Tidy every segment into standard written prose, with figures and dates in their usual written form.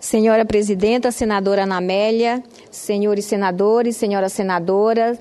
Senhora Presidenta, Senadora Ana Amélia, senhores senadores, senhora senadora,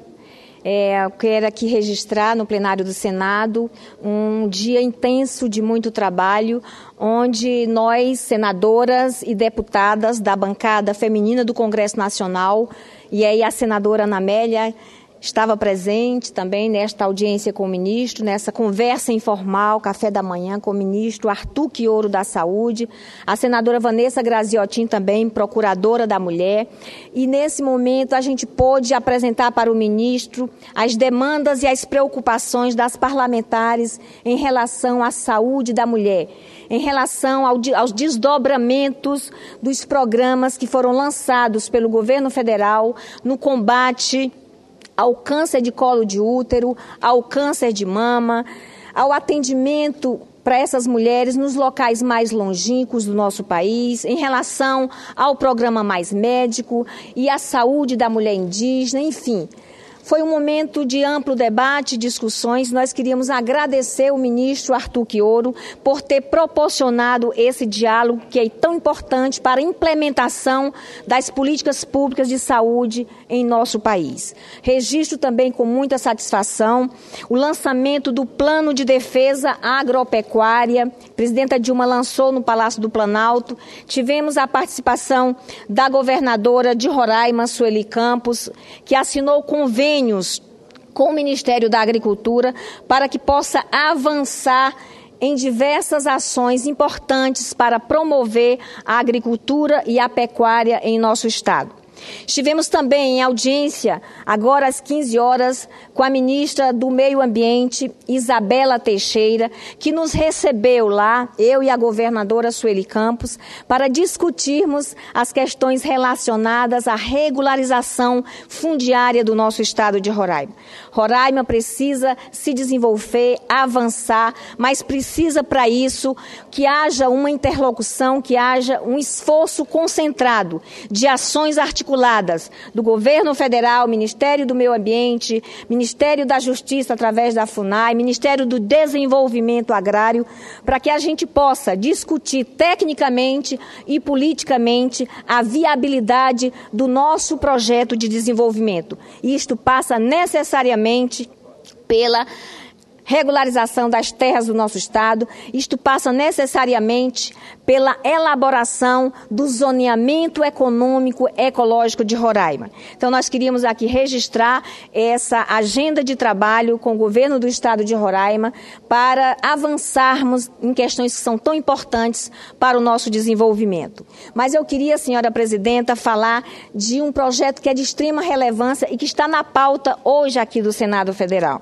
eu quero aqui registrar no plenário do Senado um dia intenso de muito trabalho, onde nós, senadoras e deputadas da bancada feminina do Congresso Nacional, e aí a senadora Ana Amélia estava presente também nesta audiência com o ministro, nessa conversa informal, café da manhã com o ministro Arthur Quioro da Saúde, a senadora Vanessa Graziotin também, procuradora da mulher. E nesse momento a gente pôde apresentar para o ministro as demandas e as preocupações das parlamentares em relação à saúde da mulher, em relação aos desdobramentos dos programas que foram lançados pelo governo federal no combate ao câncer de colo de útero, ao câncer de mama, ao atendimento para essas mulheres nos locais mais longínquos do nosso país, em relação ao programa Mais Médico e à saúde da mulher indígena, enfim. Foi um momento de amplo debate e discussões. Nós queríamos agradecer o ministro Arthur Quioro por ter proporcionado esse diálogo que é tão importante para a implementação das políticas públicas de saúde em nosso país. Registro também com muita satisfação o lançamento do Plano de Defesa Agropecuária. A presidenta Dilma lançou no Palácio do Planalto. Tivemos a participação da governadora de Roraima, Sueli Campos, que assinou convênios com o Ministério da Agricultura para que possa avançar em diversas ações importantes para promover a agricultura e a pecuária em nosso estado. Estivemos também em audiência, agora às 15 horas, com a ministra do Meio Ambiente, Isabela Teixeira, que nos recebeu lá, eu e a governadora Sueli Campos, para discutirmos as questões relacionadas à regularização fundiária do nosso estado de Roraima. Roraima precisa se desenvolver, avançar, mas precisa para isso que haja uma interlocução, que haja um esforço concentrado de ações articuladas do Governo Federal, Ministério do Meio Ambiente, Ministério da Justiça através da FUNAI, Ministério do Desenvolvimento Agrário, para que a gente possa discutir tecnicamente e politicamente a viabilidade do nosso projeto de desenvolvimento. E isto passa necessariamente pela regularização das terras do nosso estado, isto passa necessariamente pela elaboração do zoneamento econômico ecológico de Roraima. Então, nós queríamos aqui registrar essa agenda de trabalho com o governo do estado de Roraima para avançarmos em questões que são tão importantes para o nosso desenvolvimento. Mas eu queria, senhora presidenta, falar de um projeto que é de extrema relevância e que está na pauta hoje aqui do Senado Federal.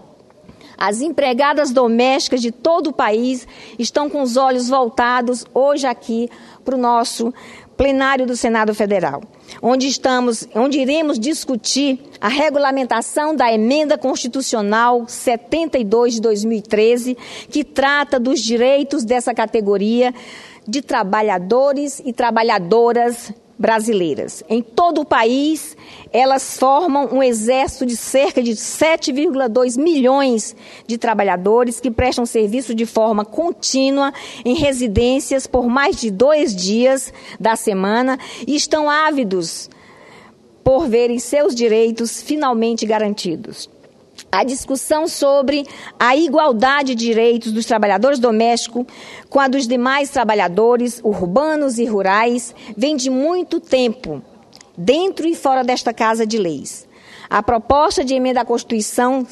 As empregadas domésticas de todo o país estão com os olhos voltados hoje aqui para o nosso plenário do Senado Federal, onde iremos discutir a regulamentação da Emenda Constitucional 72 de 2013, que trata dos direitos dessa categoria de trabalhadores e trabalhadoras brasileiras. Em todo o país, elas formam um exército de cerca de 7,2 milhões de trabalhadores que prestam serviço de forma contínua em residências por mais de 2 dias da semana e estão ávidos por verem seus direitos finalmente garantidos. A discussão sobre a igualdade de direitos dos trabalhadores domésticos com a dos demais trabalhadores urbanos e rurais vem de muito tempo, dentro e fora desta Casa de Leis. A proposta de emenda à Constituição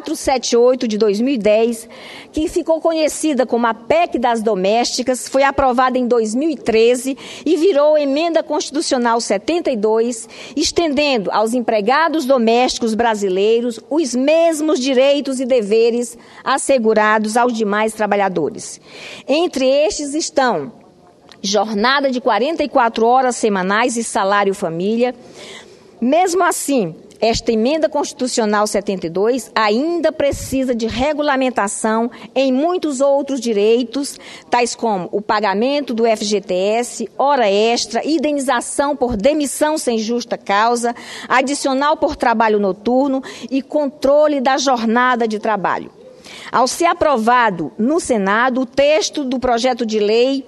478 de 2010, que ficou conhecida como a PEC das Domésticas, foi aprovada em 2013 e virou Emenda Constitucional 72, estendendo aos empregados domésticos brasileiros os mesmos direitos e deveres assegurados aos demais trabalhadores. Entre estes estão jornada de 44 horas semanais e salário família. Mesmo assim, esta Emenda Constitucional 72 ainda precisa de regulamentação em muitos outros direitos, tais como o pagamento do FGTS, hora extra, indenização por demissão sem justa causa, adicional por trabalho noturno e controle da jornada de trabalho. ao ser aprovado no Senado o texto do projeto de lei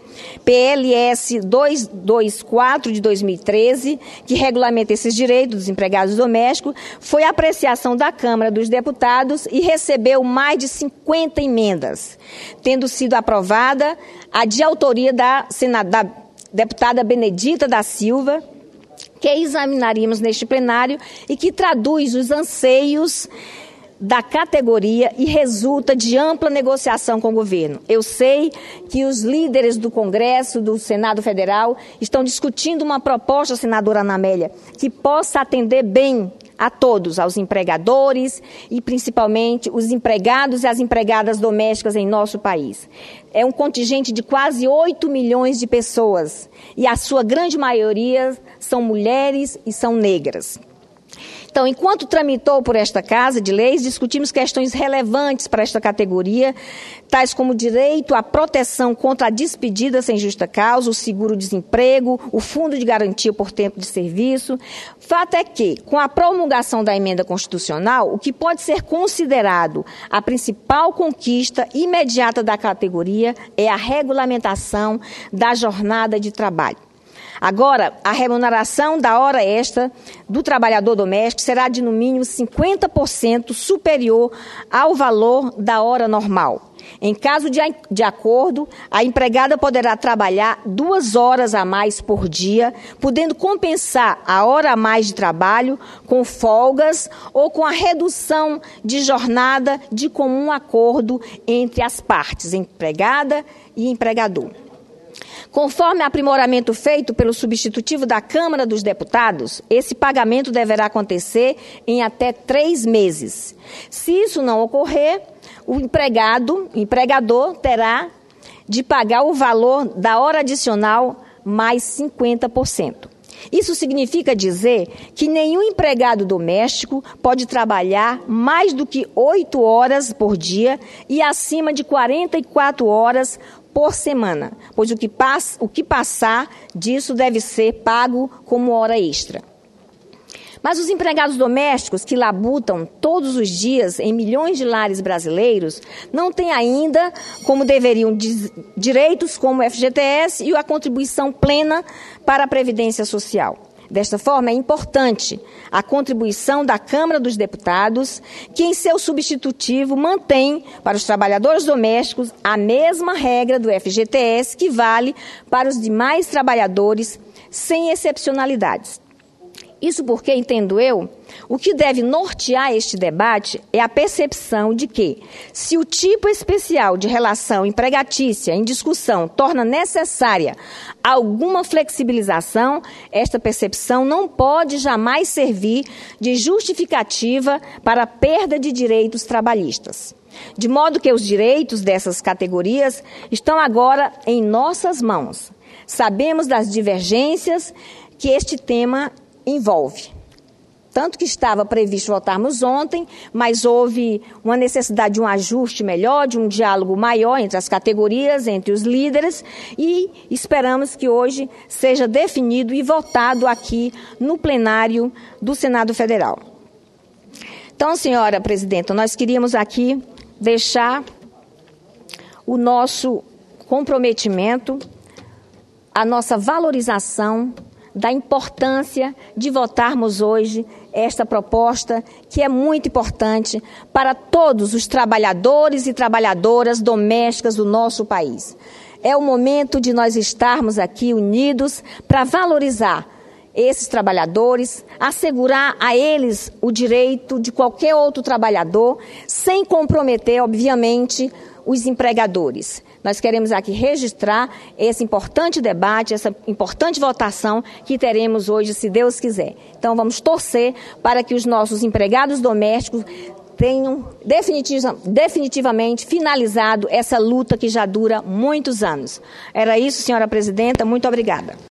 PLS 224 de 2013, que regulamenta esses direitos dos empregados domésticos, foi a apreciação da Câmara dos Deputados e recebeu mais de 50 emendas, tendo sido aprovada a de autoria da deputada Benedita da Silva, que examinaríamos neste plenário e que traduz os anseios da categoria e resulta de ampla negociação com o governo. Eu sei que os líderes do Congresso, do Senado Federal, estão discutindo uma proposta, senadora Ana Amélia, que possa atender bem a todos, aos empregadores e principalmente os empregados e as empregadas domésticas em nosso país. É um contingente de quase 8 milhões de pessoas e a sua grande maioria são mulheres e são negras. Então, enquanto tramitou por esta Casa de Leis, discutimos questões relevantes para esta categoria, tais como o direito à proteção contra a despedida sem justa causa, o seguro-desemprego, o fundo de garantia por tempo de serviço. Fato é que, com a promulgação da emenda constitucional, o que pode ser considerado a principal conquista imediata da categoria é a regulamentação da jornada de trabalho. Agora, a remuneração da hora extra do trabalhador doméstico será de, no mínimo, 50% superior ao valor da hora normal. Em caso de acordo, a empregada poderá trabalhar 2 horas a mais por dia, podendo compensar a hora a mais de trabalho com folgas ou com a redução de jornada de comum acordo entre as partes, empregada e empregador. Conforme aprimoramento feito pelo substitutivo da Câmara dos Deputados, esse pagamento deverá acontecer em até 3 meses. Se isso não ocorrer, o empregador terá de pagar o valor da hora adicional mais 50%. Isso significa dizer que nenhum empregado doméstico pode trabalhar mais do que 8 horas por dia e acima de 44 horas por semana, pois o que passar disso deve ser pago como hora extra. Mas os empregados domésticos que labutam todos os dias em milhões de lares brasileiros não têm ainda, como deveriam, direitos como o FGTS e a contribuição plena para a Previdência Social. Desta forma, é importante a contribuição da Câmara dos Deputados, que em seu substitutivo mantém para os trabalhadores domésticos a mesma regra do FGTS que vale para os demais trabalhadores, sem excepcionalidades. Isso porque, entendo eu, o que deve nortear este debate é a percepção de que, se o tipo especial de relação empregatícia em discussão torna necessária alguma flexibilização, esta percepção não pode jamais servir de justificativa para a perda de direitos trabalhistas. De modo que os direitos dessas categorias estão agora em nossas mãos. Sabemos das divergências que este tema envolve. Tanto que estava previsto votarmos ontem, mas houve uma necessidade de um ajuste melhor, de um diálogo maior entre as categorias, entre os líderes, e esperamos que hoje seja definido e votado aqui no plenário do Senado Federal. Então, senhora presidenta, nós queríamos aqui deixar o nosso comprometimento, a nossa valorização da importância de votarmos hoje esta proposta, que é muito importante para todos os trabalhadores e trabalhadoras domésticas do nosso país. É o momento de nós estarmos aqui unidos para valorizar esses trabalhadores, assegurar a eles o direito de qualquer outro trabalhador, sem comprometer, obviamente, os empregadores. Nós queremos aqui registrar esse importante debate, essa importante votação que teremos hoje, se Deus quiser. Então, vamos torcer para que os nossos empregados domésticos tenham definitivamente finalizado essa luta que já dura muitos anos. Era isso, senhora presidenta. Muito obrigada.